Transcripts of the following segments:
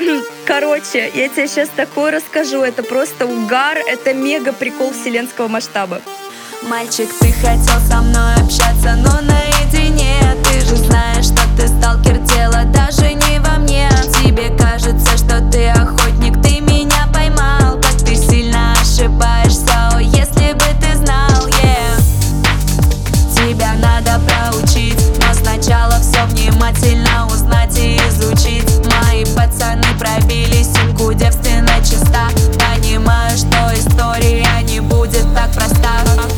Короче, я тебе сейчас такое расскажу. Это просто угар, это мега прикол вселенского масштаба. Мальчик, ты хотел со мной общаться, но наедине. Ты же знаешь, что ты сталкер, дело даже не во мне. Тебе кажется, что ты охотник, ты меня поймал. Как ты сильно ошибаешься, о, если бы ты знал, Тебя надо проучить, но сначала все внимательно узнать и изучить. Мои пацаны пробили симку, девственно чиста. Понимаю, что история не будет так проста.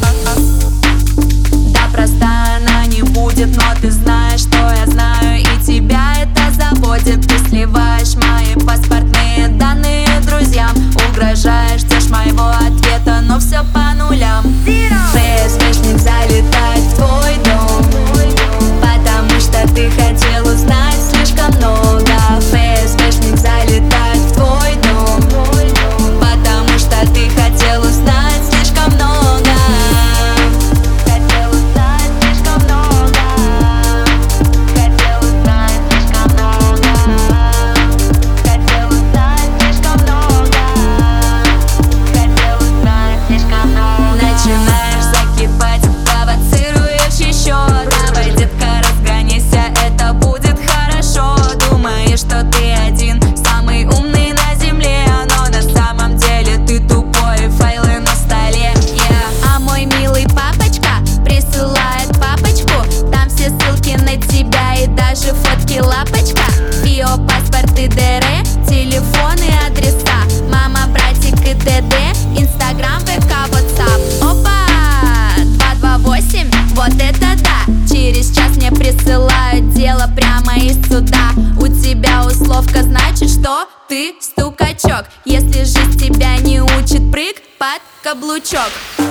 Да, проста она не будет, но ты знаешь, что я знаю, и тебя это заботит. Ты сливаешь мои паспортные данные друзьям, угрожаешь, ждешь моего ответа, но все по нулям. ФСБшник залетает в твой дом, потому что ты хотел узнать слишком много. ФСБшник залетает в твой дом, потому что ты хотел узнать слишком много. Хотел узнать слишком много. Хотел узнать слишком много. Хотел узнать слишком много. Хотел узнать слишком много. Начинаешь закипать, провоцируешь еще. Давай, детка, разгоняйся, это будет хорошо. Думаешь, что ты один, самый умный на земле, но на самом деле ты тупой, файлы на столе. А мой милый папочка присылает папочку, там все ссылки на тебя и даже фотки лапочка. Био, паспорты, ДР, телефоны, адреса, мама, братик и ДД, Инстаграм, ВК, Ватсап. Опа! 228, вот это да! Через час мне присылают дело прямо из суда. У тебя условка, значит, что ты стукачок, если жизнь тебя не учит, прыг под каблучок.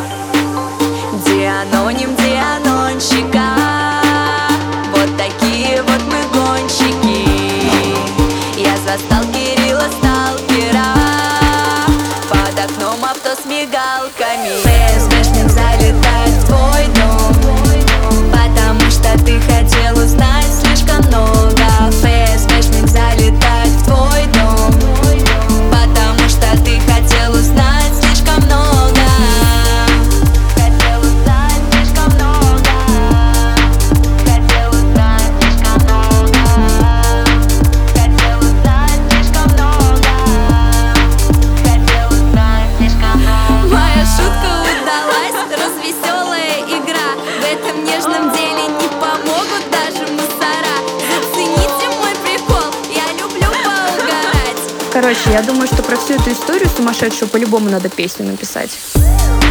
Дианоним, дианонщика, вот такие вот мы гонщики. Я застал Кирилла сталкера под окном авто с мигалками. ФСБшник залетает в твой дом, потому что ты хотел узнать слишком много. ФСБшник залетает в твой дом, потому что ты хотел узнать слишком много. Хотел узнать слишком много. Хотел узнать слишком много. Хотел узнать слишком много. Хотел узнать слишком много. Моя шутка удалась, развеселая игра. В этом нежном деле не помогут даже мусора. Зацените мой прикол, я люблю поугарать. Короче, я думаю, что про всю эту историю сумасшедшую по-любому надо песню написать.